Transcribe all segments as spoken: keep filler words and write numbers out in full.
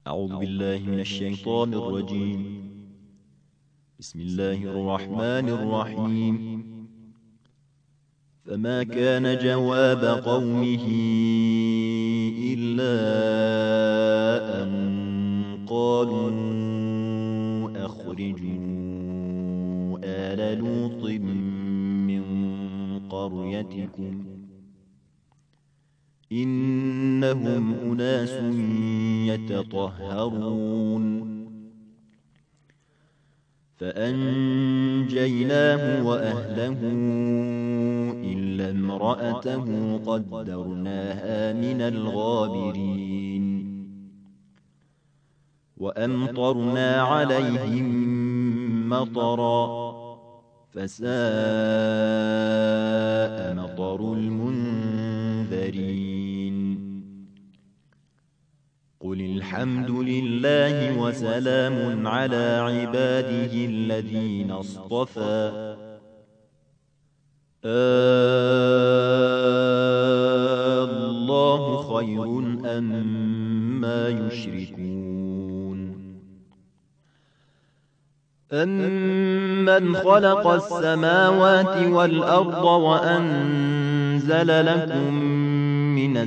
أعوذ بالله من الشيطان الرجيم. بسم الله الرحمن الرحيم. فما كان جواب قومه إلا أن قالوا أخرجوا آل لوط من قريتكم إنهم أناس يتطهرون. فأنجيناه وأهله إلا امرأته قدرناها من الغابرين. وأمطرنا عليهم مطرا فساء مطر المنذرين. قل الحمد لله وسلام على عباده الذين اصطفى الله خير أما يشركون. أمن خلق السماوات والأرض وأنزل لكم من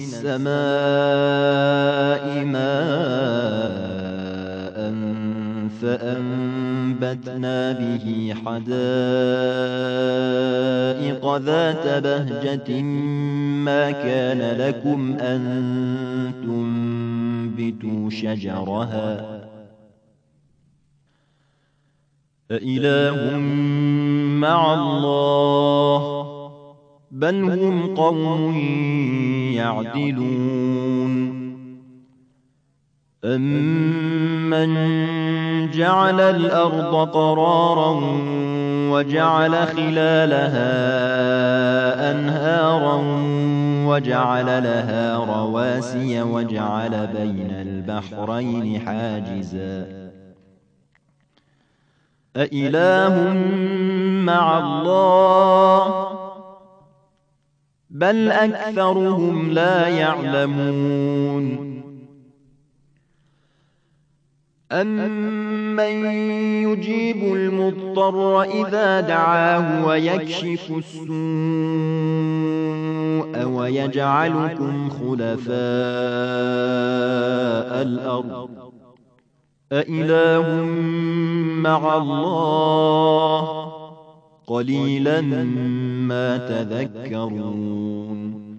السماء ماء فأنبتنا به حدائق ذات بهجة ما كان لكم أن تنبتوا شجرها أإله مع الله بل هم قوم يعدلون. أمن جعل الأرض قرارا وجعل خلالها أنهارا وجعل لها رواسي وجعل بين البحرين حاجزا أإله مع الله بل أكثرهم لا يعلمون. أمن يجيب المضطر إذا دعاه ويكشف السوء ويجعلكم خلفاء الأرض أإله مع الله قليلا ما تذكرون.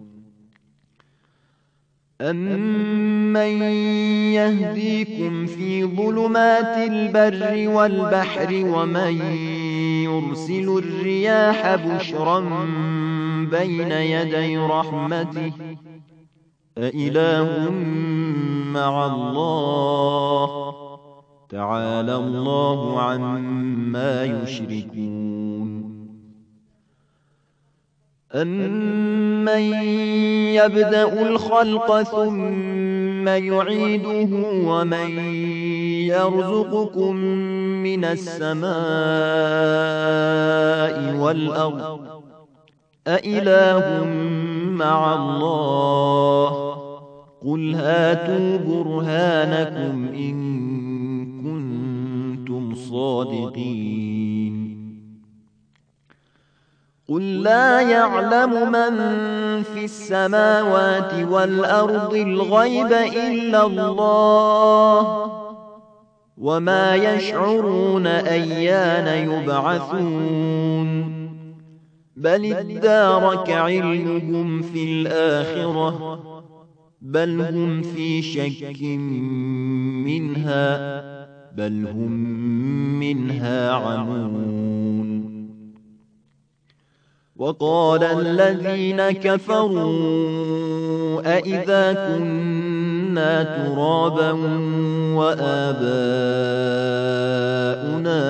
أمن يهديكم في ظلمات البر والبحر ومن يرسل الرياح بشرا بين يدي رحمته أإله مع الله تعالى الله عما يشركون. أمن يبدأ الخلق ثم يعيده ومن يرزقكم من السماء والأرض أإله مع الله قل هاتوا برهانكم إن كنتم صادقين. قل لا يعلم من في السماوات والأرض الغيب إلا الله وما يشعرون أيان يبعثون بل ادارك علمهم في الآخرة بل هم في شك منها بل هم منها عمون. وقال الذين كفروا أئذا كنا ترابا وآباؤنا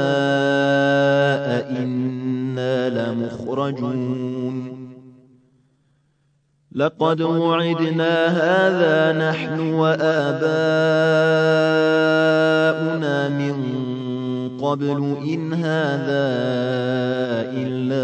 أئنا لمخرجون. لقد وعدنا هذا نحن وآباؤنا من قبل إن هذا إلا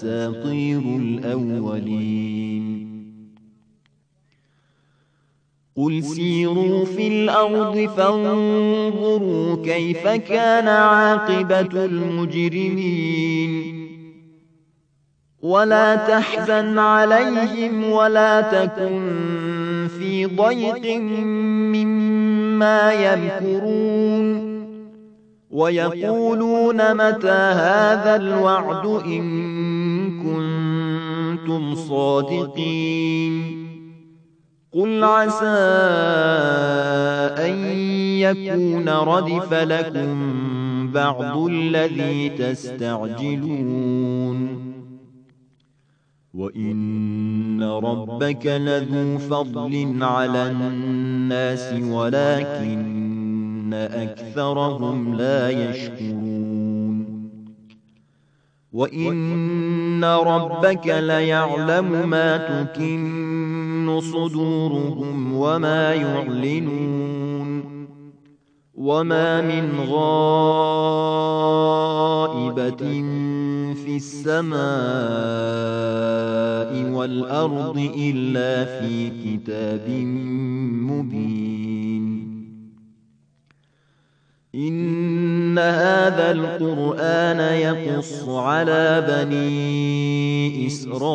أساطير الأولين. قل سيروا في الأرض فانظروا كيف كان عاقبة المجرمين ولا تحزن عليهم ولا تكن في ضيق مما يمكرون ويقولون متى هذا الوعد إن كنتم صادقين قل عسى أن يكون ردف لكم بعض الذي تستعجلون وإن ربك لذو فضل على الناس ولكن أكثرهم لا يشكرون وإن ربك ليعلم ما تكن صدورهم وما يعلنون وما من غائبة في السماء والأرض إلا في كتاب مبين إن هذا القرآن يقص على بني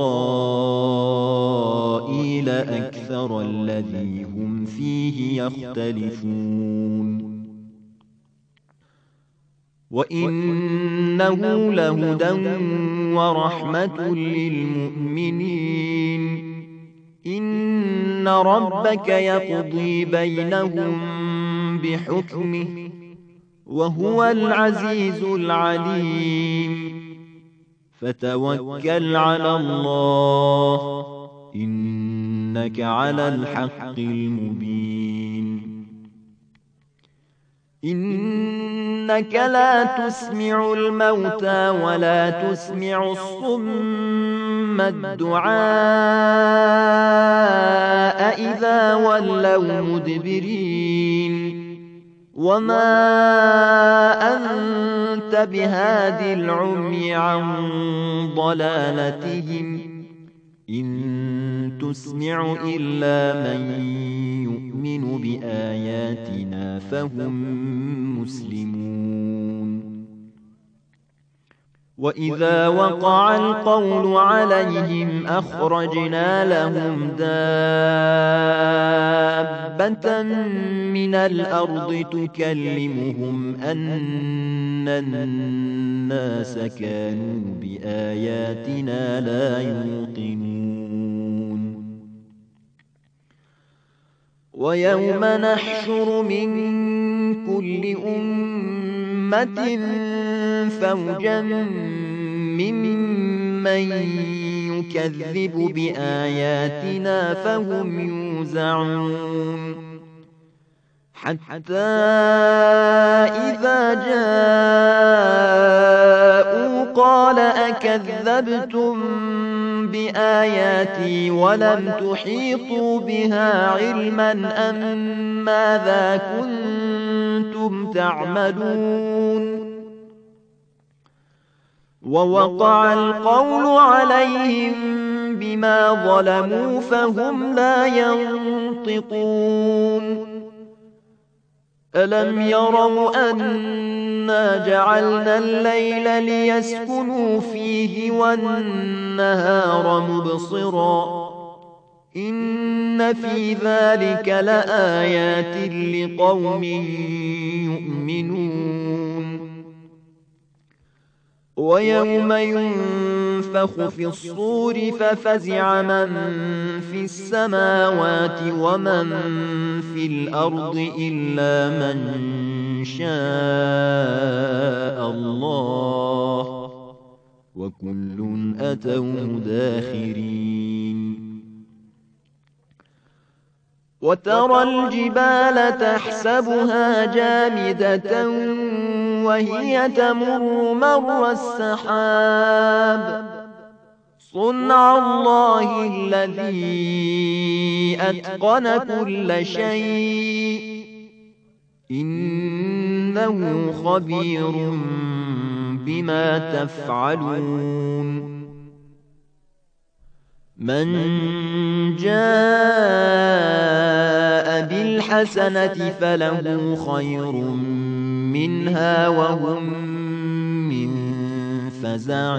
إسرائيل أكثر الذي هم فيه يختلفون وإنه لهدى ورحمة للمؤمنين إن ربك يقضي بينهم بحكمه وهو العزيز العليم فتوكل على الله إنك على الحق المبين إنك لا تسمع الموتى ولا تسمع الصم الدعاء إذا ولوا مدبرين وما أنت بهاد العمي عن ضلالتهم إن تسمع إلا من يؤمن بآياتنا فهم مسلمون وإذا وقع القول عليهم أخرجنا لهم دابة من الأرض تكلمهم أن الناس كانوا بآياتنا لا يوقنون ويوم نحشر من كل أمة فوجا ممن يكذب بآياتنا فهم يوزعون حتى إذا جاءوا قال أكذبتم بآياتي ولم تحيطوا بها علما أم ماذا كنتم تعملون ووقع القول عليهم بما ظلموا فهم لا ينطقون ألم يروا أنا جعلنا الليل ليسكنوا فيه والنهار مبصرا إن في ذلك لآيات لقوم يؤمنون ويوم ينفخ في الصور ففزع من في السماوات ومن في الأرض إلا من شاء الله وكل أتوه داخرين وترى الجبال تحسبها جامدة وهي تمر مر السحاب صنع الله الذي أتقن كل شيء إنه خبير بما تفعلون من جاء الحسنة فله خير منها وهم من فزع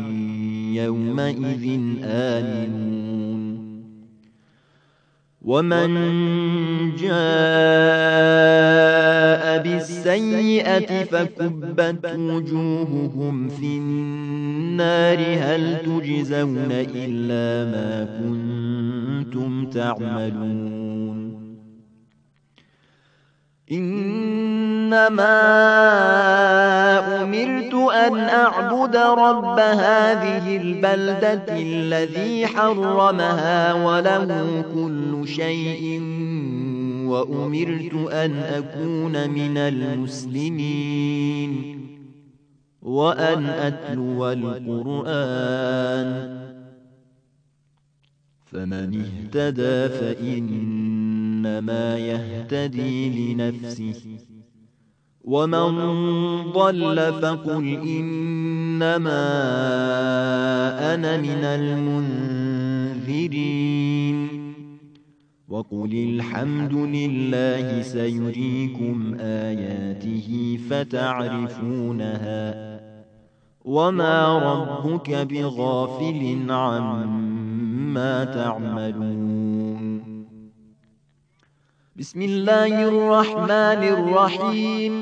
يومئذ آمنون ومن جاء بالسيئة فكبت وجوههم في النار هل تجزون إلا ما كنتم تعملون إنما أمرت أن أعبد رب هذه البلدة الذي حرمها وله كل شيء وأمرت أن أكون من المسلمين وأن أتلو القرآن فمن اهتدى فإنما يهتدي لنفسه ومن ضل فقل إنما أنا من المنذرين وقل الحمد لله سيريكم آياته فتعرفونها وما ربك بغافل عما تعملون بسم الله الرحمن الرحيم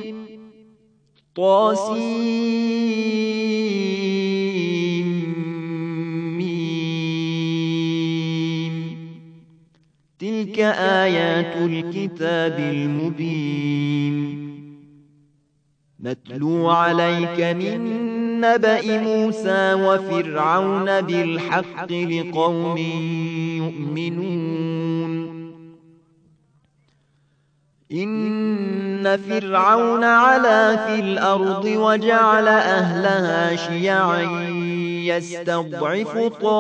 طاسيم تلك آيات الكتاب المبين نتلو عليك من نبأ موسى وفرعون بالحق لقوم يؤمنون إن فرعون علا في الأرض وجعل أهلها شيعا يستضعف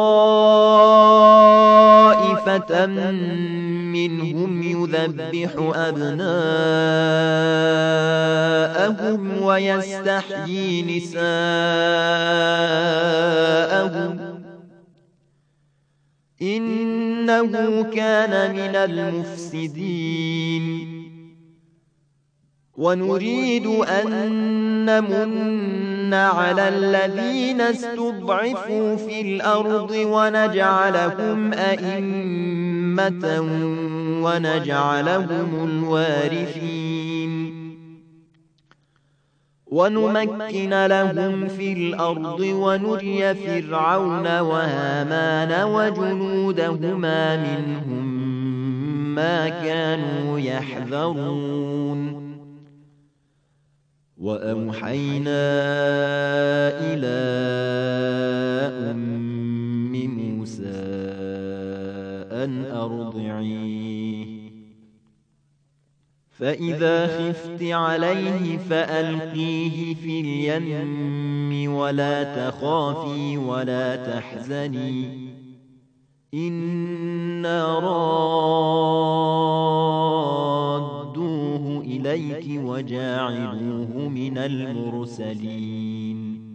طائفة منهم يذبح أبناءهم ويستحيي نساءهم إنه كان من المفسدين ونريد أن نمن على الذين استضعفوا في الأرض ونجعلهم أئمة ونجعلهم الوارثين ونمكن لهم في الأرض ونري فرعون وهامان وجنودهما منهم ما كانوا يحذرون وأوحينا إلى أم موسى أن أرضعيه فإذا خفت عليه فألقيه في اليم ولا تخافي ولا تحزني إنا رادوه إليك وجاعلوه من المرسلين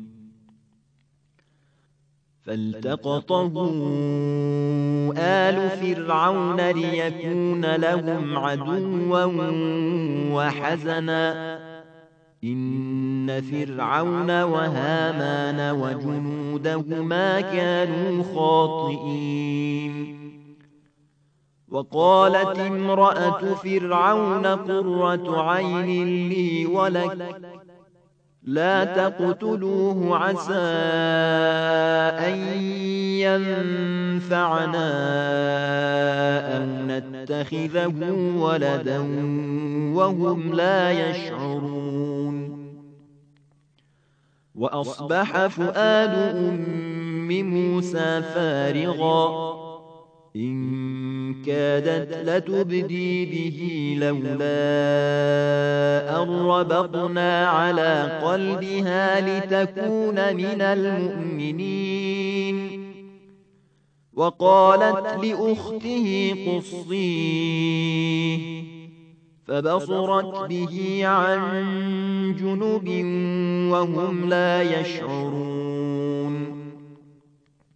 فالتقطه آل فرعون ليكون لهم عدوا وحزنا إن فرعون وهامان وجنودهما كانوا خاطئين وقالت امرأة فرعون قرة عين لي ولك لا تقتلوه عسى أن ينفعنا أو نتخذه ولدا وهم لا يشعرون وأصبح فؤاد أم موسى فارغا إن كادت لتبدي به لولا أن ربطنا على قلبها لتكون من المؤمنين وقالت لأخته قصيه فبصرت به عن جنب وهم لا يشعرون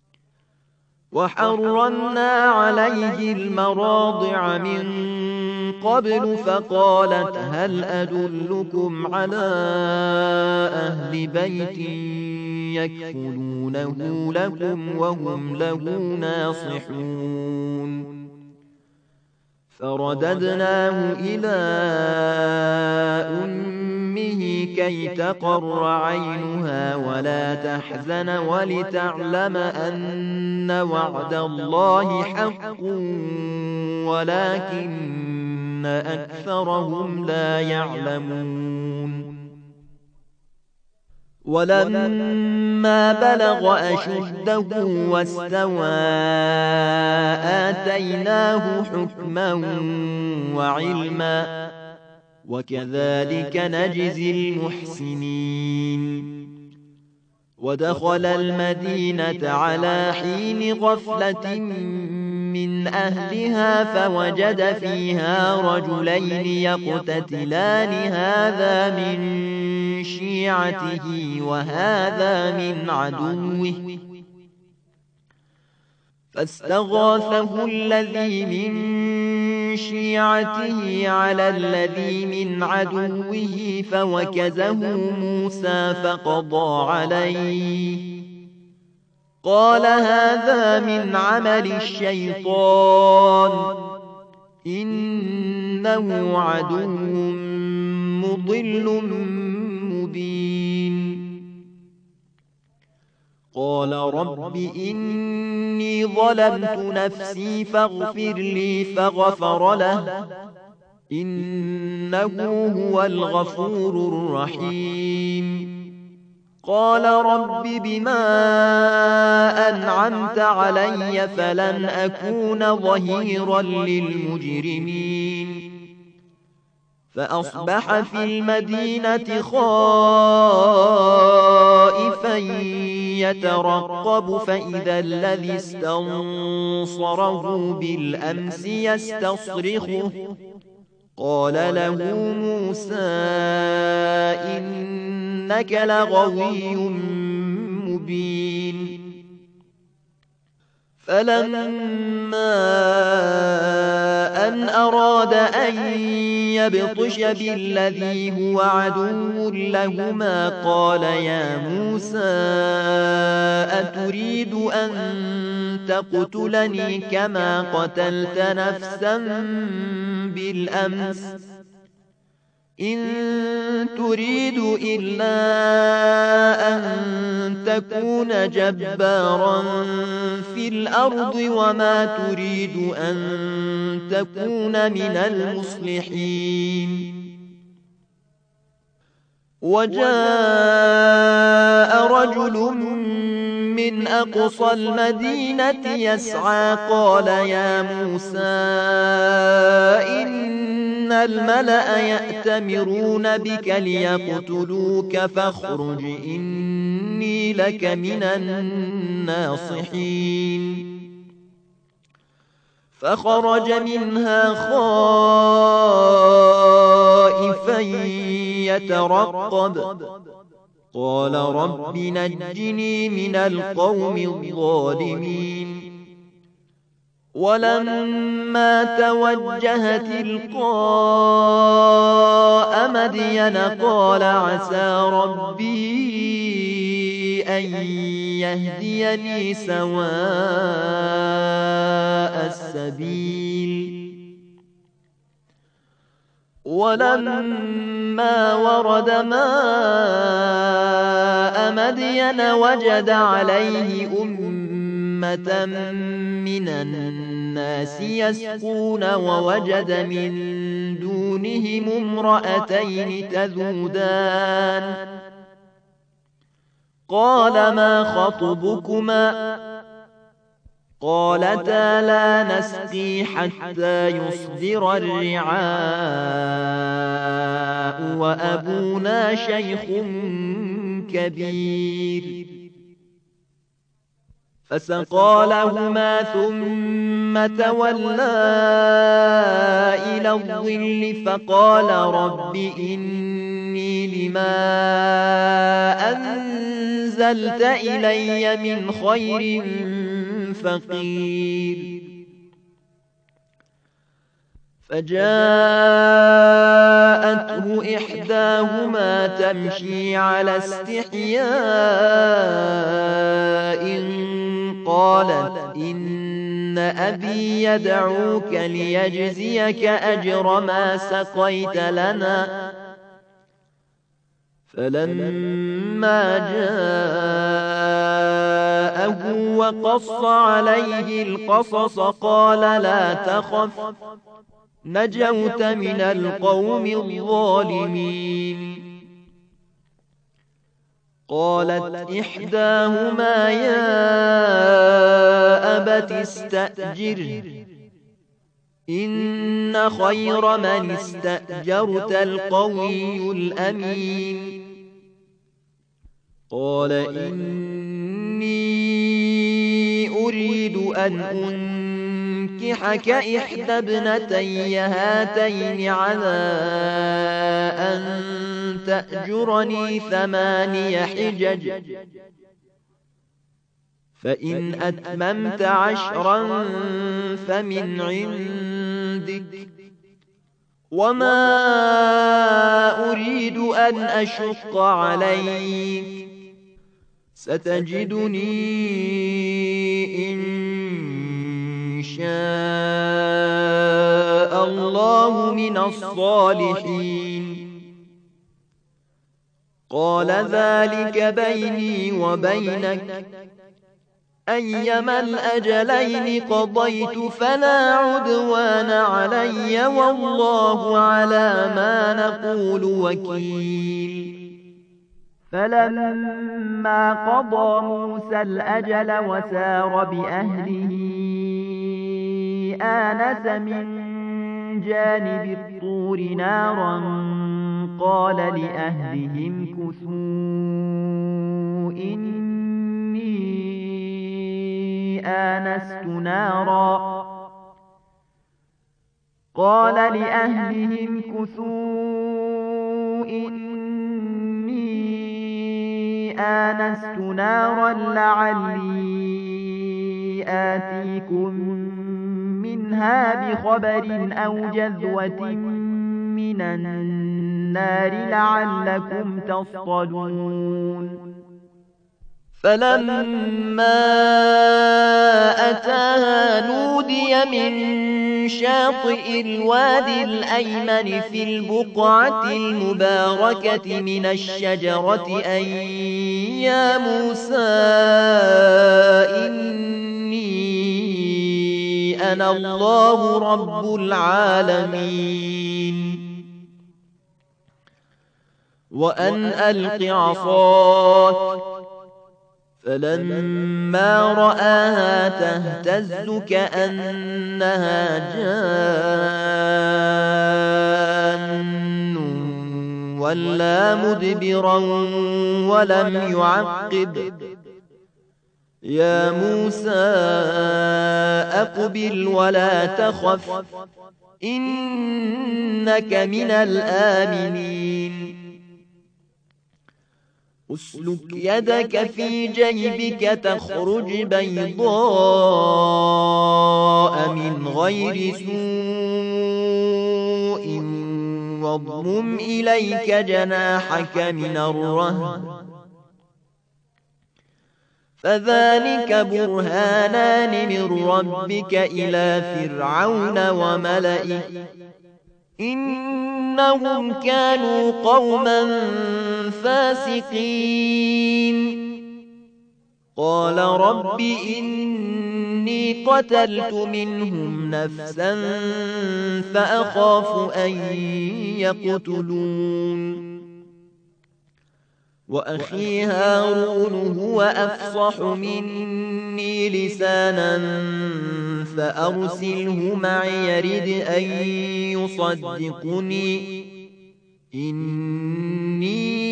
وحرمنا عليه المراضع من قبل فقالت هل أدلكم على أهل بيت يكفلونه لكم وهم له ناصحون فرددناه إلى أمه كي تقر عينها ولا تحزن ولتعلم أن وعد الله حق ولكن أكثرهم لا يعلمون ولما بلغ أشده واستوى آتيناه حكما وعلما وكذلك نجزي المحسنين ودخل المدينة على حين غفلة من أهلها فوجد فيها رجلين يقتتلان هذا من شيعته وهذا من عدوه فاستغاثه الذي من شيعته على الذي من عدوه فوكزه موسى فقضى عليه قال هذا من عمل الشيطان إنه عدو مضل مبين قال رب إني ظلمت نفسي فاغفر لي فغفر له إنه هو الغفور الرحيم قال رب بما أنعمت علي فلن أكون ظهيرا للمجرمين فأصبح في المدينة خائفا يترقب فإذا الذي استنصره بالأمس يستصرخه قال له موسى إنك لغوي مبين فلما أن أراد أن يبطش بالذي هو عدو لهما قال يا موسى أتريد أن تقتلني كما قتلت نفسا بالأمس إن تريد إلا أن تكون جبارا في الأرض وما تريد أن تكون من المصلحين وجاء رجل من أقصى المدينة يسعى قال يا موسى إن الملأ يأتمرون بك ليقتلوك فاخرج إني لك من الناصحين فخرج منها خائفا يترقب قال رب نجني من القوم الظالمين ولما توجه تلقاء مدين قال عسى ربي أن يهديني سواء السبيل ولما ورد ماء مدين وجد عليه أمة من الناس يسقون ووجد من دونهم امرأتين تذودان قال ما خطبكما قالتا لا نسقي حتى يصدر الرعاء وأبونا شيخ كبير فسقى لهما ثم تولى إلى الظل فقال رب إني لما أنزلت إلي من خير فقير فجاءته إحداهما تمشي على استحياء قالت إن أبي يدعوك ليجزيك أجر ما سقيت لنا. فلما جاءه وقص عليه القصص قال لا تخف نجوت من القوم الظالمين. قالت إحداهما يا أبت استأجره إن خير من استأجرت القوي الأمين. قال إني أريد أن أنكحك إحدى ابنتي هاتين على أن تأجرني ثماني حجج فإن أتممت عشرا فمن عندك وما أريد أن أشق عليك ستجدني إن شاء الله من الصالحين. قال ذلك بيني وبينك أيما الأجلين قضيت فلا عدوان علي والله على ما نقول وكيل. فلما قضى موسى الأجل وسار بأهله آنس من جانب الطور نارا قال لأهلهم كثوا إني آنست نارا قال لأهلهم كثوا إني آنست نارا لعلي آتيكم منها بخبر أو جذوة من النار لعلكم تصطلون. فلما أتاها نودي من شاطئ الوادي الأيمن في البقعة المباركة من الشجرة أن يا موسى إني أنا الله رب العالمين وأن ألق عصاك. فلما رآها تهتز كأنها جان ولا مدبرا ولم يعقب يا موسى أقبل ولا تخف إنك من الآمنين. أسلك يدك في جيبك تخرج بيضاء من غير سوء واضمم إليك جناحك من الرهب فذلك برهانان من ربك إلى فرعون وملئه إنهم كانوا قوما فاسقين. قال رب إني قتلت منهم نفسا فأخاف أن يقتلون وأخي هارون هو أفصح مني لسانا فأرسله معي يرد أن يصدقني إني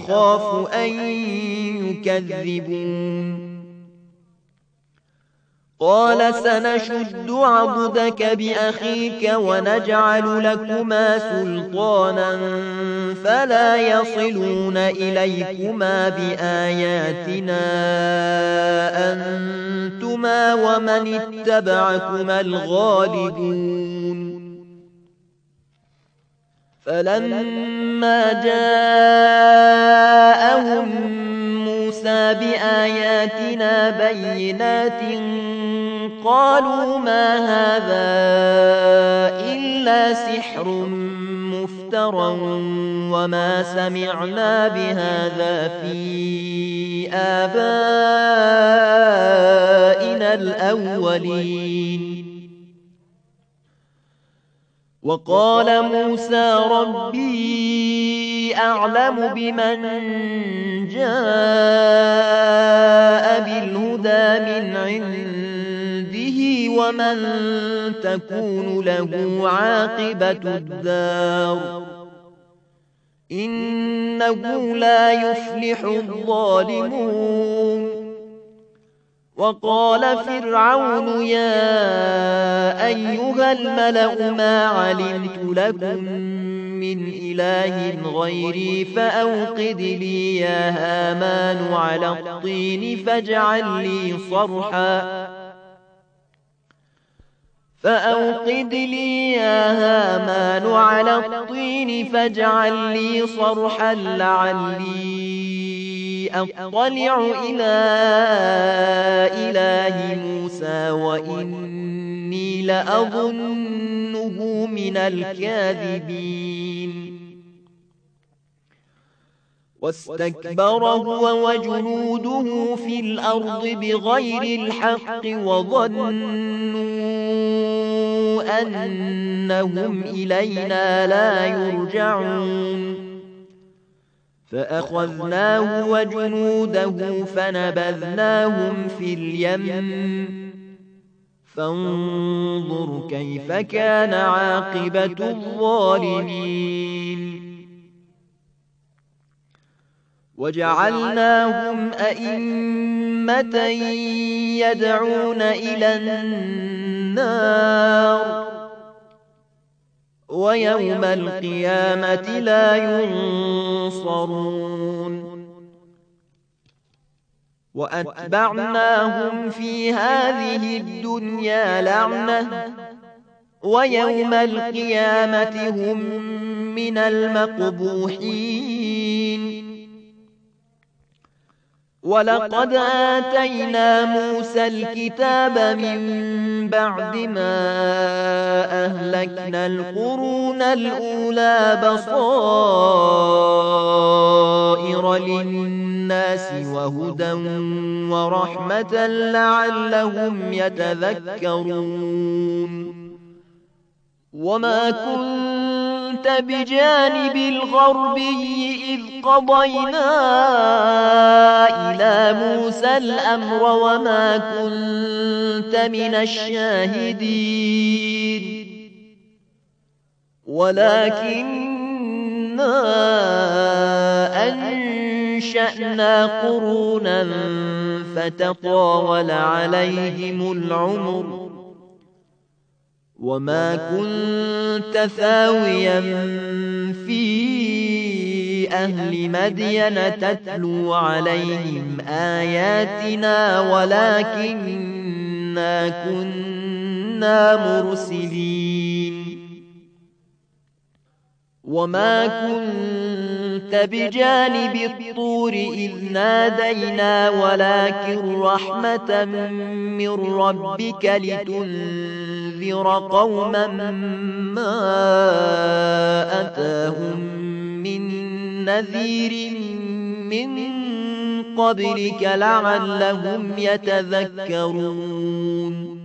أخاف أن يكذبون. قال سنشد عضدك بأخيك ونجعل لكما سلطانا فلا يصلون إليكما بآياتنا أنتما ومن اتبعكما الغالبون فلما جاءهم موسى بآياتنا بينات قالوا ما هذا إلا سحر مفترى وما سمعنا بهذا في آبائنا الأولين وقال موسى ربي أعلم بمن جاء بالهدى من عنده ومن تكون له عاقبة الدار إنه لا يفلح الظالمون وقال فرعون يا أيها الملأ ما علمت لكم من إله غيري فأوقد لي يا هامان على الطين فاجعل لي صرحا فأوقد لي يا هامان على الطين فاجعل لي صرحا لعلي أطلع إلى إله موسى وإني لأظنه من الكاذبين واستكبر هو وجنوده في الأرض بغير الحق وظنوا أنهم إلينا لا يرجعون فأخذناه وجنوده فنبذناهم في اليم فانظر كيف كان عاقبة الظالمين وجعلناهم أئمة يدعون إلى النار ويوم القيامة لا ينصرون وأتبعناهم في هذه الدنيا لعنة ويوم القيامة هم من المقبوحين ولقد آتينا موسى الكتاب من بعد ما أهلكنا القرون الأولى بصائر للناس وهدى ورحمة لعلهم يتذكرون وما كنت بجانب الغربي إذ قضينا إلى موسى الأمر وما كنت من الشاهدين ولكننا أنشأنا قرونا فتطاول عليهم العمر وما كنت ثاويا في أهل مدين تتلو عليهم آياتنا ولكننا كنا مرسلين وما كنت بجانب الطور إذ نادينا ولكن رحمة من ربك لتنذر قوما ما أتاهم من نذير من قبلك لعلهم يتذكرون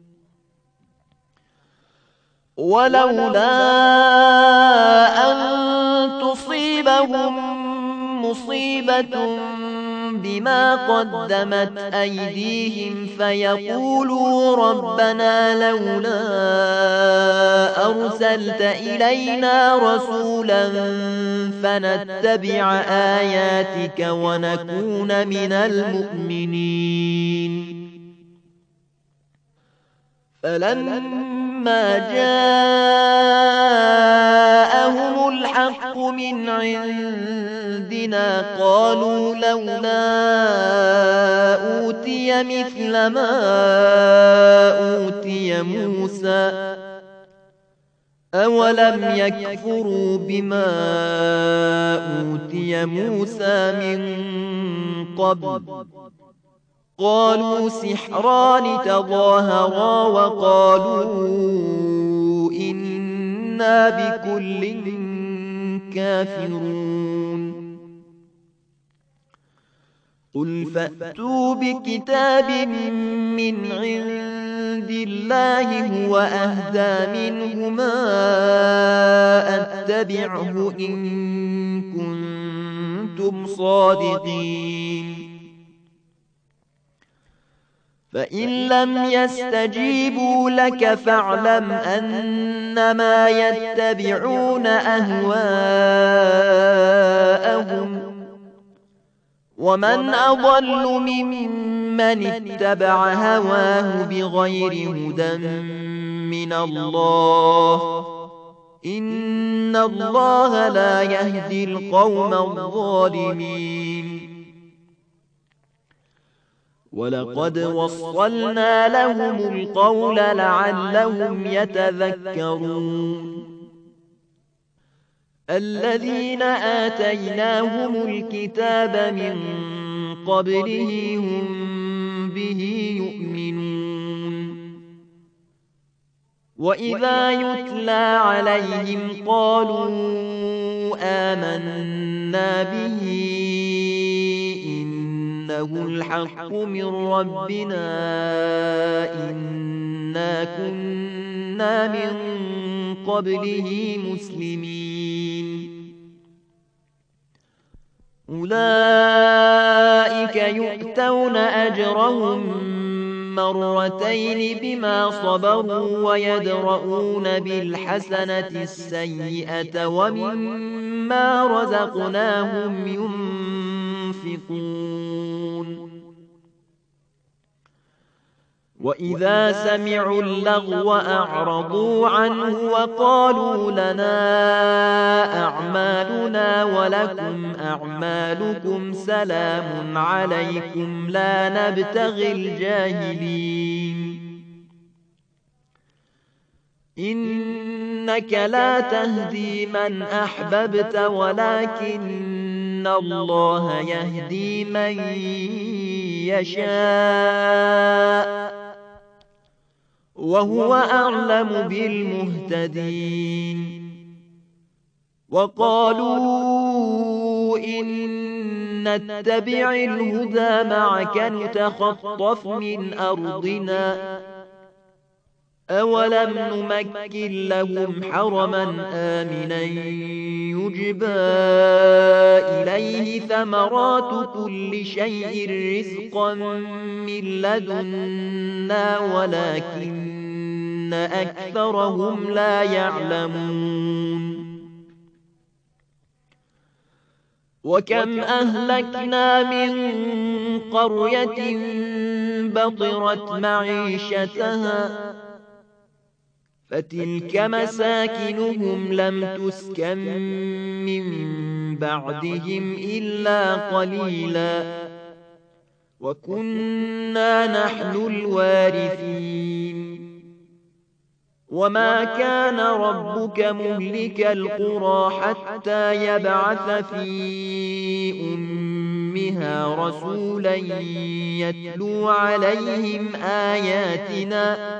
ولولا أن تصيبهم مصيبة بما قدمت أيديهم فيقولوا ربنا لولا أرسلت إلينا رسولا فنتبع آياتك ونكون من المؤمنين فلما جاءهم الحق من عندنا قالوا لولا أوتي مثل ما أوتي موسى أولم يكفروا بما أوتي موسى من قبل قالوا سحران تظاهرا وقالوا إنا بكل كافرون قل فأتوا بكتاب من عند الله هو أهدى منهما أتبعه إن كنتم صادقين فإن لم يستجيبوا لك فاعلم أنما يتبعون أهواءهم ومن أضل ممن اتبع هواه بغير هدى من الله إن الله لا يهدي القوم الظالمين ولقد وصلنا لهم القول لعلهم يتذكرون الذين آتيناهم الكتاب من قبله هم به يؤمنون وإذا يتلى عليهم قالوا آمنا به إنه الحق من ربنا إنا كنا من قبله مسلمين أولئك يؤتون أجرهم مرتين بما صبروا ويدرؤون بالحسنة السيئة ومما رزقناهم ينفقون وإذا سمعوا اللغو أعرضوا عنه وقالوا لنا أعمالنا ولكم أعمالكم سلام عليكم لا نبتغي الجاهلين إنك لا تهدي من أحببت ولكن الله يهدي من يشاء وهو أعلم بالمهتدين وقالوا إن نتبع الهدى معك نتخطف من أرضنا أولم نمكن لهم حرما آمنا يجبى إليه ثمرات كل شيء رزقا من لدنا ولكن أكثرهم لا يعلمون وكم أهلكنا من قرية بطرت معيشتها فتلك مساكنهم لم تسكن من بعدهم إلا قليلا وكنا نحن الوارثين وما كان ربك مهلك القرى حتى يبعث في أمها رسولا يتلو عليهم آياتنا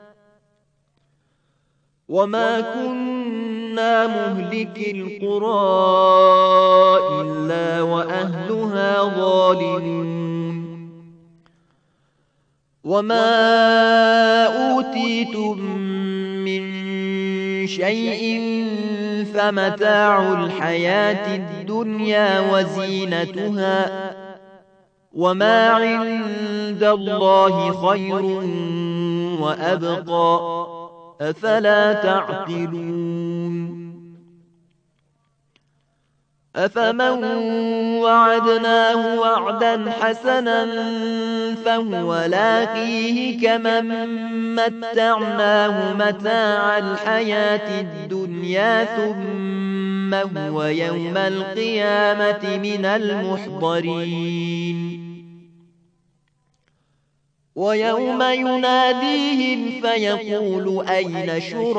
وما كنا مهلك القرى إلا وأهلها ظالمون وما أوتيتم من شيء فمتاع الحياة الدنيا وزينتها وما عند الله خير وأبقى أفلا تعقلون أفمن وعدناه وعدا حسنا فهو لاقيه كمن متعناه متاع الحياة الدنيا ثم هو يوم القيامة من المحضرين ويوم يناديهم فيقول أين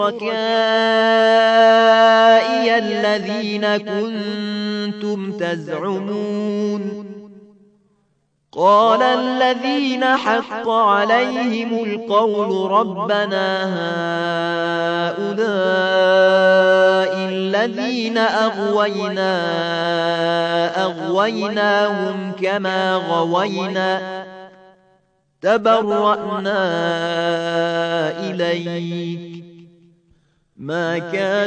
شركائي الذين كنتم تزعمون قال الذين حق عليهم القول ربنا هؤلاء الذين أغوينا أغويناهم كما غوينا تبرأنا إليك ما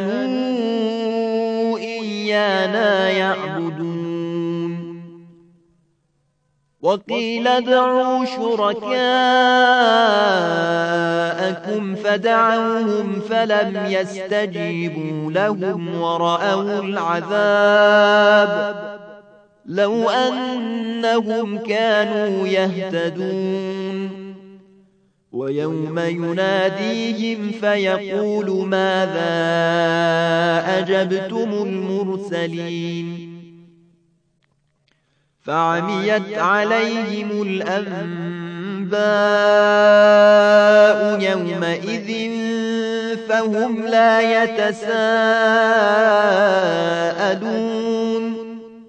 كانوا إيانا يعبدون وقيل ادعوا شركاءكم فدعوهم فلم يستجيبوا لهم ورأوا العذاب لو أنهم كانوا يهتدون ويوم يناديهم فيقول ماذا أجبتم المرسلين فعميت عليهم الأنباء يومئذ فهم لا يتساءلون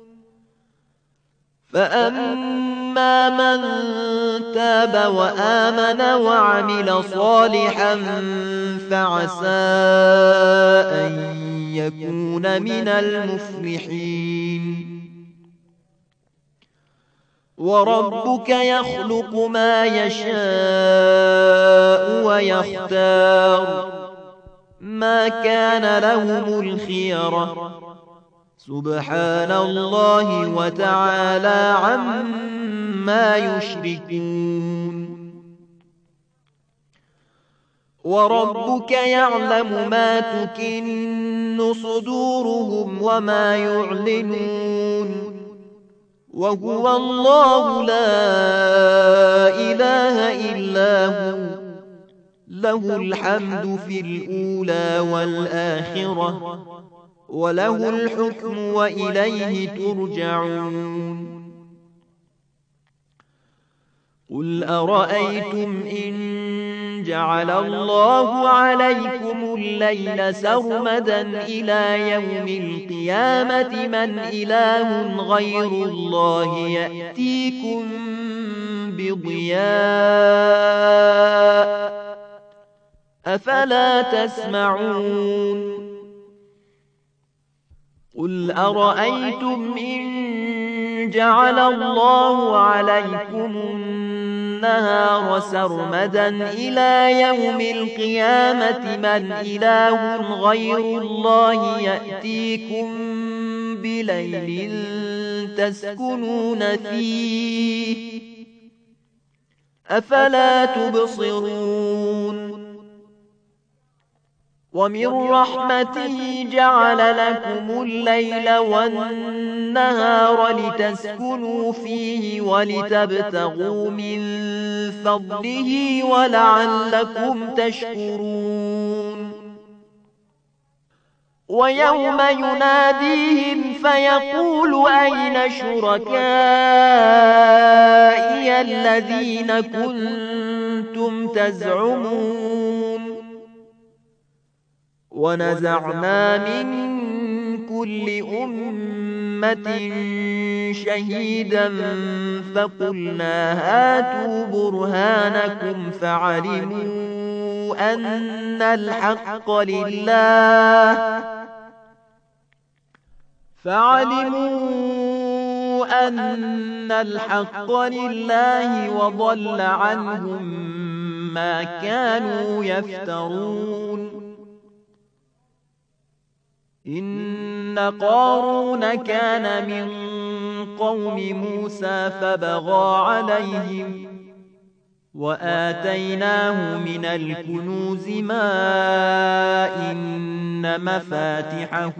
فأما من تاب وآمن وعمل صالحا فعسى أن يكون من المفلحين وربك يخلق ما يشاء ويختار ما كان لهم الخيرة سبحان الله وتعالى عما يشركون وربك يعلم ما تكن صدورهم وما يعلنون وهو الله لا إله إلا هو له الحمد في الأولى والآخرة وله الحكم وإليه ترجعون قل أرأيتم إن جعل الله عليكم الليل سرمدا إلى يوم القيامة من إله غير الله يأتيكم بضياء أفلا تسمعون قل أرأيتم إن جعل الله عليكم النهار سرمدا إلى يوم القيامة من إله غير الله يأتيكم بليل تسكنون فيه أفلا تبصرون ومن رحمته جعل لكم الليل والنهار لتسكنوا فيه ولتبتغوا من فضله ولعلكم تشكرون ويوم يناديهم فيقول أين شركائي الذين كنتم تزعمون ونزعنا من كل أمة شهيدا فقلنا هاتوا برهانكم فعلموا أن الحق لله فعلموا أن الحق لله وضل عنهم ما كانوا يفترون إن قارون كان من قوم موسى فبغى عليهم وآتيناه من الكنوز ما إن إن مفاتحه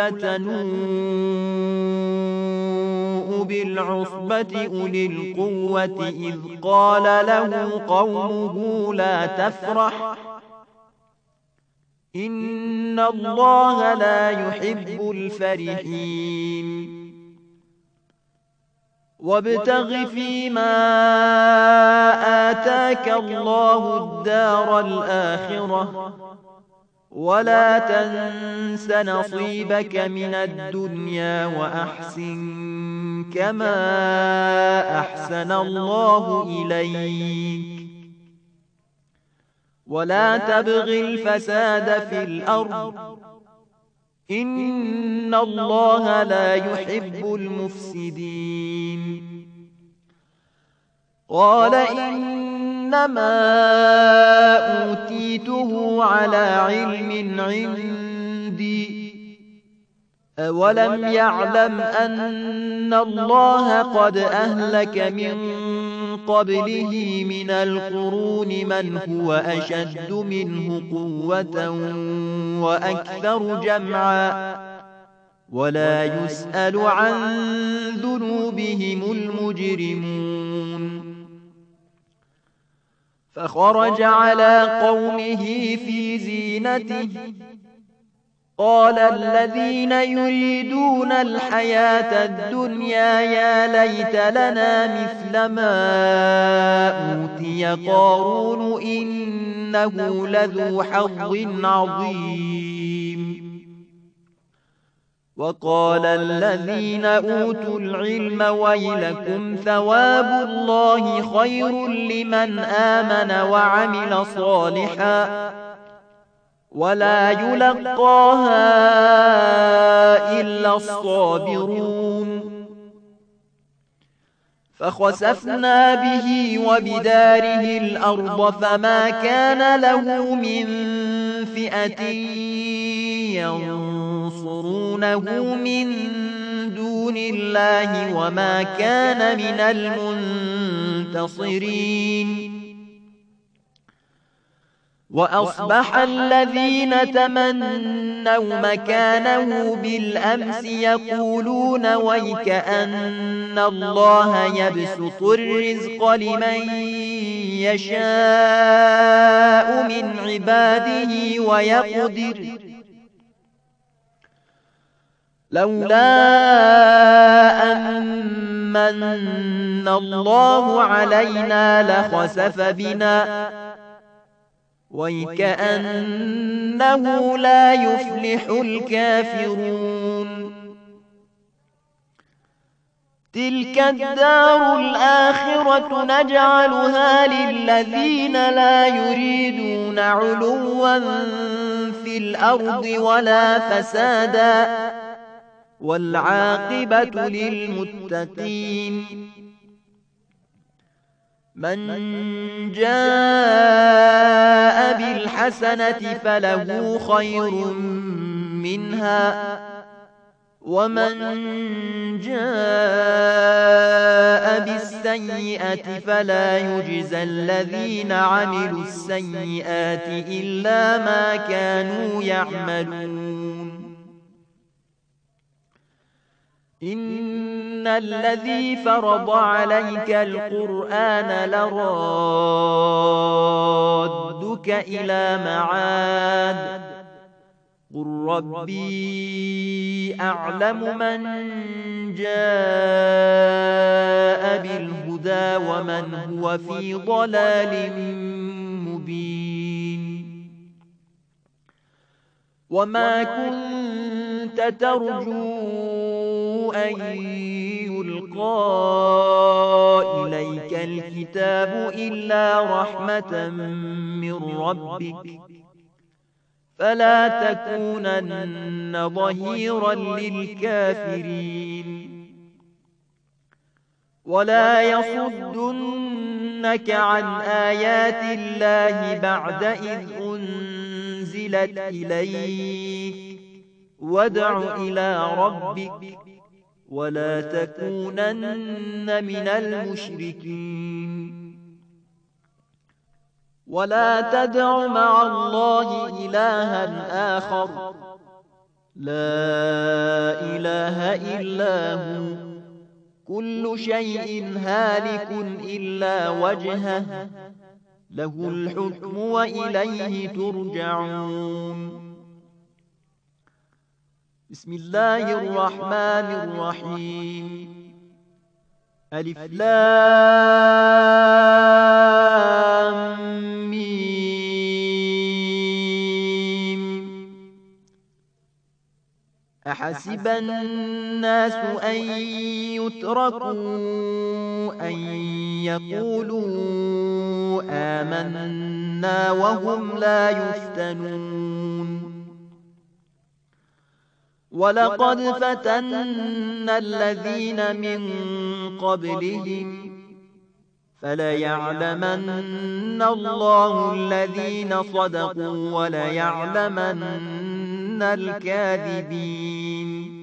لتنوء بالعصبة أولي القوة إذ قال له قومه لا تفرح إن الله لا يحب الفرحين وابتغ فيما آتاك الله الدار الآخرة ولا تنس نصيبك من الدنيا وأحسن كما أحسن الله إليك ولا تبغ الفساد في الأرض إن الله لا يحب المفسدين قال إنما أوتيته على علم عندي أولم يعلم أن الله قد أهلك من قبله من القرون من هو أشد منه قوة وأكثر جمعا ولا يسأل عن ذنوبهم المجرمون فخرج على قومه في زينته قال الذين يريدون الحياة الدنيا يا ليت لنا مثل ما أوتي قارون إنه لذو حظ عظيم وقال الذين أوتوا العلم ويلكم ثواب الله خير لمن آمن وعمل صالحا ولا يلقاها إلا الصابرون فخسفنا به وبداره الأرض فما كان له من فئة ينصرونه من دون الله وما كان من المنتصرين وأصبح الذين تمنوا مكانه بالأمس يقولون ويكأن الله يبسط الرزق لمن يشاء من عباده ويقدر لولا أن من الله علينا لخسف بنا ويكأنه لا يفلح الكافرون تلك الدار الآخرة نجعلها للذين لا يريدون علوا في الأرض ولا فسادا والعاقبة للمتقين من جاء بالحسنة فله خير منها ومن جاء بالسيئة فلا يجزى الذين عملوا السيئات إلا ما كانوا يعملون إن الذي فرض عليك القرآن لرادك إلى معاد قل ربي أعلم من جاء بالهدى ومن هو في ضلال مبين وما كنت ترجو أن يلقى إليك الكتاب إلا رحمة من ربك فلا تكونن ظهيرا للكافرين ولا يصدنك عن آيات الله بعد إذ أنزلت إليك وادع إلى ربك ولا تكونن من المشركين ولا تدع مع الله إلها آخر لا إله إلا هو كل شيء هالك إلا وجهه له الحكم وإليه ترجعون. بسم الله الرحمن الرحيم. ألف لام ميم. أحسب الناس أن يتركوا أن يقولوا آمنا وهم لا يفتنون. ولقد فتنا الذين من قبلهم فليعلمن الله الذين صدقوا وليعلمن الكاذبين.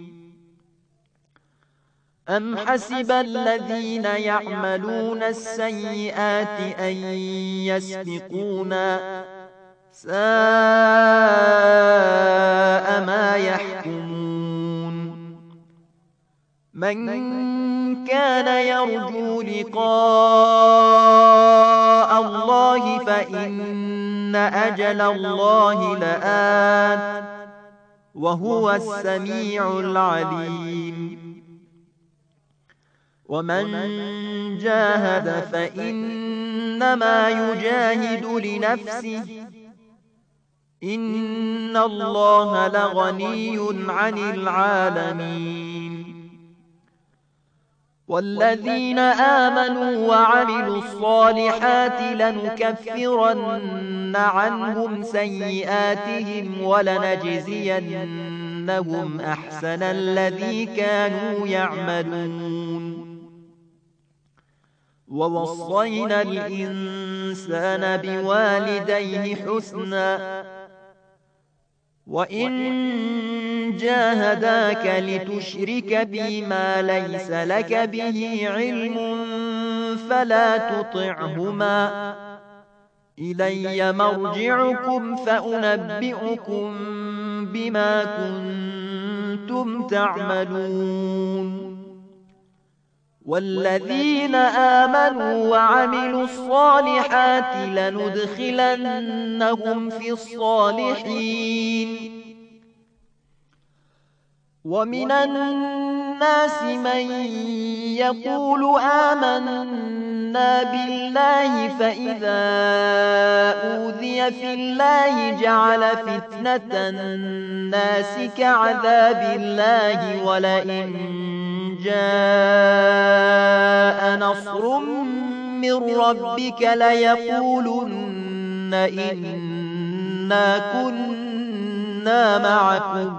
أم حسب الذين يعملون السيئات أن يسبقونا ساء ما يحكمون. من كان يرجو لقاء الله فإن أجل الله لآت وهو السميع العليم. ومن جاهد فإنما يجاهد لنفسه إن الله لغني عن العالمين. والذين آمنوا وعملوا الصالحات لنكفرن عنهم سيئاتهم ولنجزينهم أحسن الذي كانوا يعملون. ووصينا الإنسان بوالديه حسنا وإن جاهداك لتشرك بي ما ليس لك به علم فلا تطعهما إلي مرجعكم فأنبئكم بما كنتم تعملون. والذين آمنوا وعملوا الصالحات لندخلنهم في الصالحين. ومن الناس من يقول آمنا بالله فإذا أوذي في الله جعل فتنة الناس كعذاب الله ولئن جاء نصر من ربك ليقولن إنا كنا معكم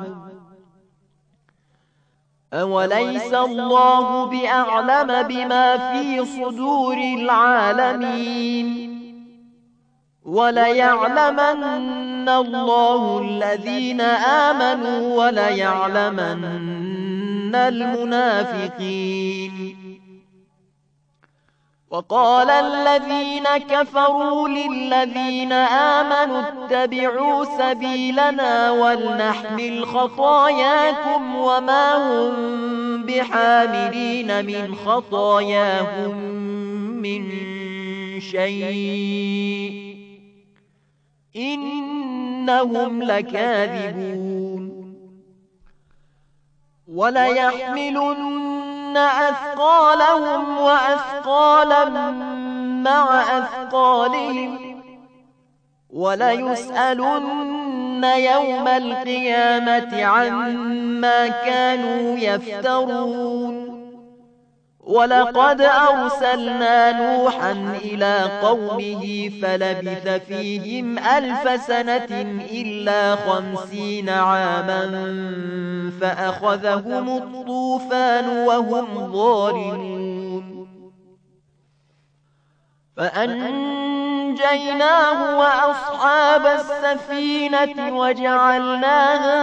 أوليس الله بأعلم بما في صدور العالمين. وليعلمن الله الذين آمنوا وليعلمن المنافقين. وقال الذين كفروا للذين آمنوا اتبعوا سبيلنا ولنحمل خطاياكم وما هم بحاملين من خطاياهم من شيء إنهم لكاذبون. وليحملن أثقالهم وأثقالا مع أثقالهم وليسألن يوم القيامة عما كانوا يفترون. ولقد أرسلنا نوحا إلى قومه فلبث فيهم ألف سنة إلا خمسين عاما فأخذهم الطوفان وهم ظالمون. فأنجيناه وأصحاب السفينة وجعلناها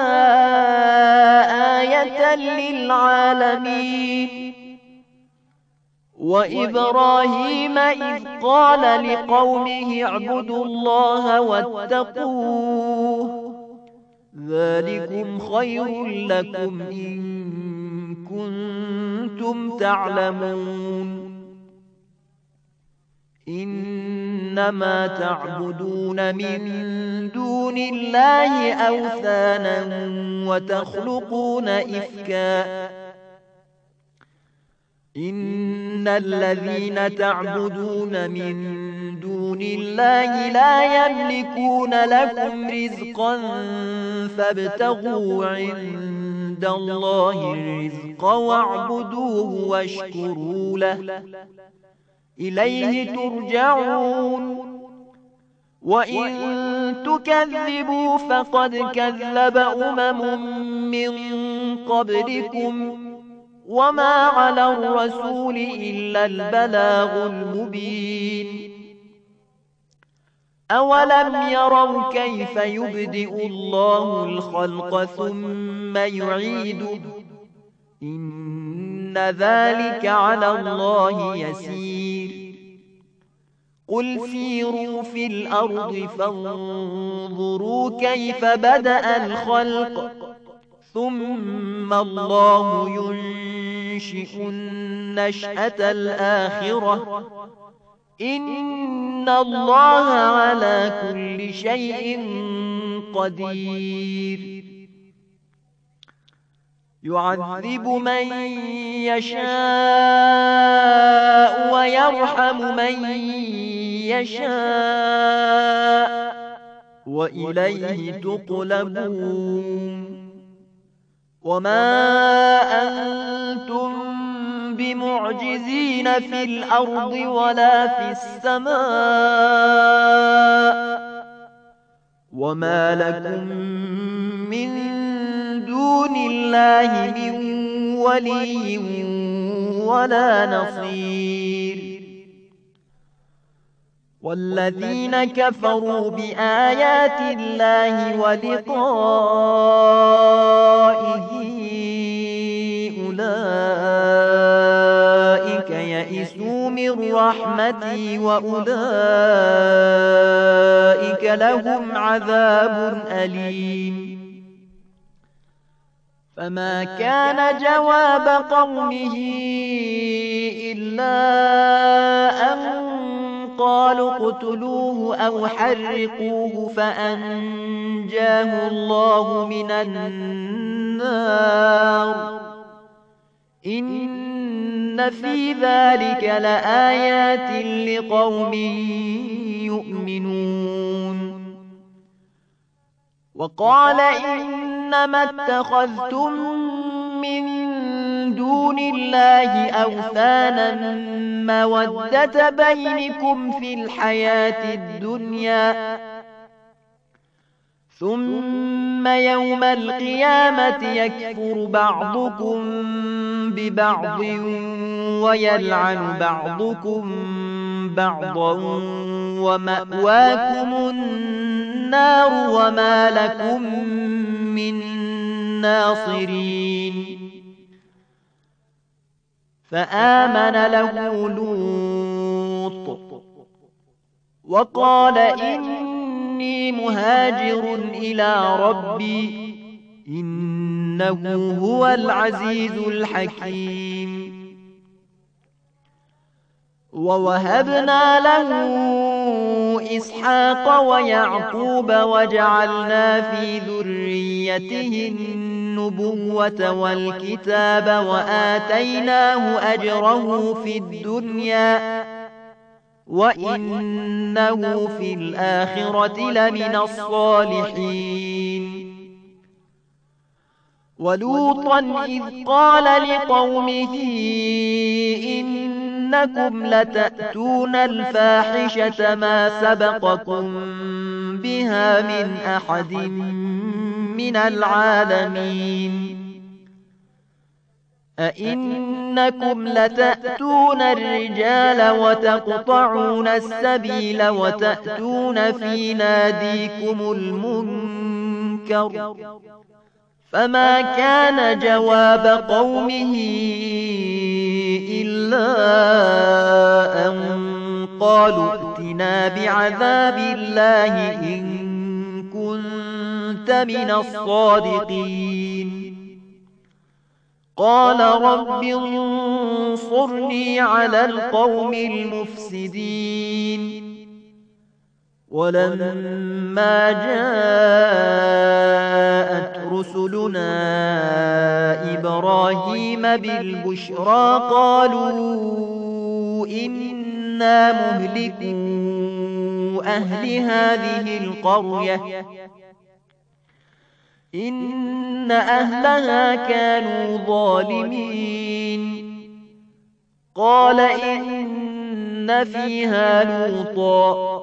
آية للعالمين. وإبراهيم إذ قال لقومه اعبدوا الله واتقوه ذلكم خير لكم إن كنتم تعلمون إنما تعبدون من دون الله أوثانا وتخلقون إفكا إن الذين تعبدون من دون الله لا يملكون لكم رزقا فابتغوا عند الله الرزق واعبدوه واشكروا له إليه ترجعون وإن تكذبوا فقد كذب أمم من قبلكم وما على الرسول إلا البلاغ المبين أولم يروا كيف يبدئ الله الخلق ثم يعيده إن ذلك على الله يسير قل سيروا في الأرض فانظروا كيف بدأ الخلق ثم الله ينشئ النشأة الآخرة إن الله على كل شيء قدير يعذب من يشاء ويرحم من يشاء وإليه تقلبون وما أنتم بمعجزين في الأرض ولا في السماء وما لكم من دون الله من ولي ولا نصير والذين كفروا بآيات الله ولقائه أولئك يئسوا من رحمتي وأولئك لهم عذاب أليم فما كان جواب قومه إلا أن قالوا اقتلوه أو حرقوه فأنجاه الله من النار إن في ذلك لآيات لقوم يؤمنون وقال إنما اتخذتم من دون الله أوثانا مودة بينكم في الحياة الدنيا ثم يوم القيامة يكفر بعضكم ببعض ويلعن بعضكم بعضا ومأواكم النار وما لكم من ناصرين فآمن له لوط وقال إني مهاجر إلى ربي إنه هو العزيز الحكيم ووهبنا له إسحاق ويعقوب وجعلنا في ذريته النبوة والكتاب وآتيناه أجره في الدنيا وإنه في الآخرة لمن الصالحين ولوطا إذ قال لقومه إنكم لتأتون الفاحشة ما سبقكم بها من أحد من العالمين أئنكم لتأتون الرجال وتقطعون السبيل وتأتون في ناديكم المنكر فما كان جواب قومه إلا أن قالوا ائتنا بعذاب الله إن كنتم كنت من الصادقين قال رب انصرني على القوم المفسدين ولما جاءت رسلنا إبراهيم بالبشرى قالوا إنا مهلكو أهل هذه القرية إن أهلها كانوا ظالمين قال إن فيها لوطا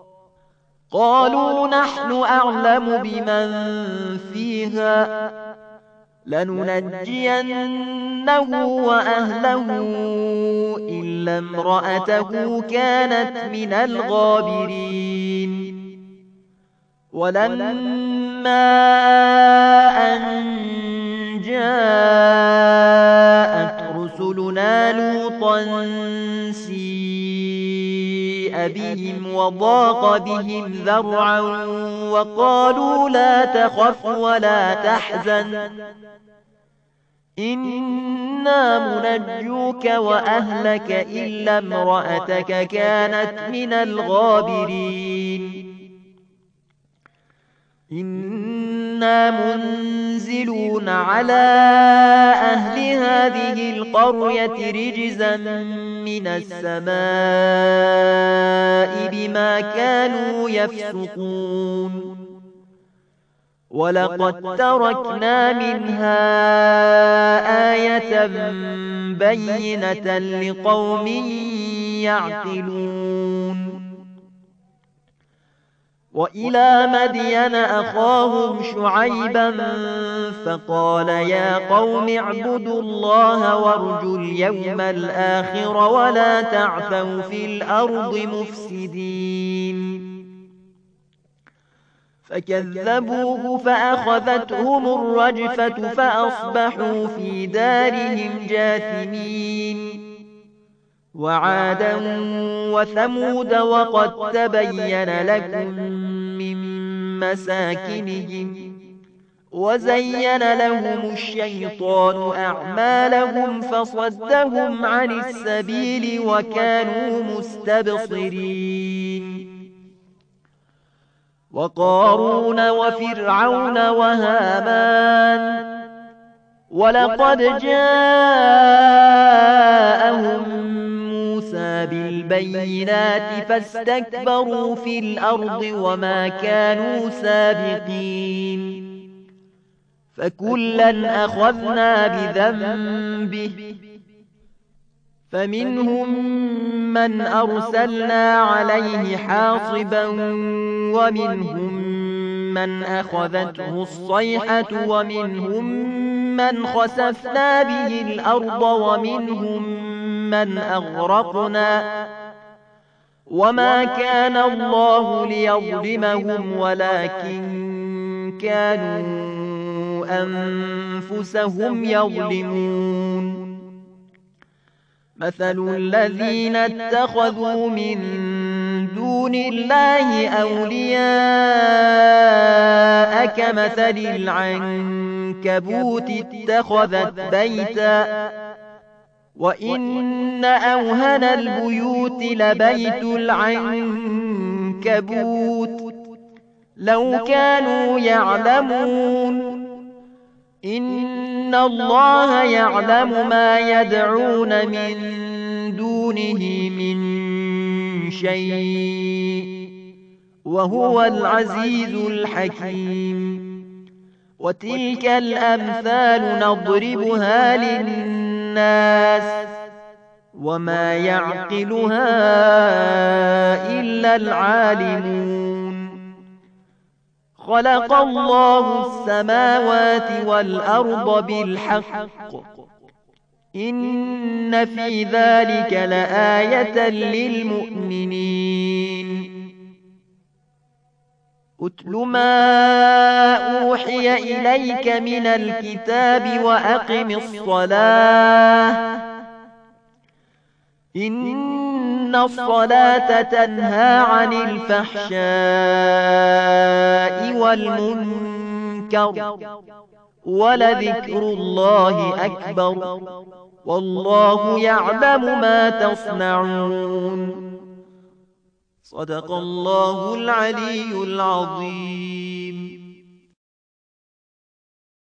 قالوا نحن أعلم بمن فيها لننجينه وأهله إلا امرأته كانت من الغابرين ولما أن جاءت رسلنا لوطا سيء بهم وضاق بهم ذرعا وقالوا لا تخف ولا تحزن إنا منجوك وأهلك إلا امرأتك كانت من الغابرين إنا منزلون على أهل هذه القرية رجزا من السماء بما كانوا يفسقون ولقد تركنا منها آية بينة لقوم يعقلون وإلى مدين أخاهم شعيبا فقال يا قوم اعبدوا الله وارجوا اليوم الآخر ولا تعثوا في الأرض مفسدين فكذبوه فأخذتهم الرجفة فأصبحوا في دارهم جاثمين وعادا وثمود وقد تبين لكم من مساكنهم وزين لهم الشيطان أعمالهم فصدهم عن السبيل وكانوا مستبصرين وقارون وفرعون وهامان ولقد جاءهم موسى بالبينات فاستكبروا في الأرض وما كانوا سابقين فكلا أخذنا بذنبه فمنهم من أرسلنا عليه حاصبا ومنهم من أخذته الصيحة ومنهم من خسفنا به الأرض ومنهم من أغرقنا وما كان الله ليظلمهم ولكن كانوا أنفسهم يظلمون مثل الذين اتخذوا من دون الله أولياء كمثل العنكبوت اتخذت بيتا وإن أوهن البيوت لبيت العنكبوت لو كانوا يعلمون إن الله يعلم ما يدعون من دونه من شيء وهو العزيز الحكيم وتلك الأمثال نضربها للناس وما يعقلها إلا العالمون خلق الله السماوات والأرض بالحق إن في ذلك لآية للمؤمنين أتل ما أوحي إليك من الكتاب وأقم الصلاة إن إن الصلاة تنهى عن الفحشاء والمنكر ولذكر الله أكبر والله يعلم ما تصنعون. صدق الله العلي العظيم.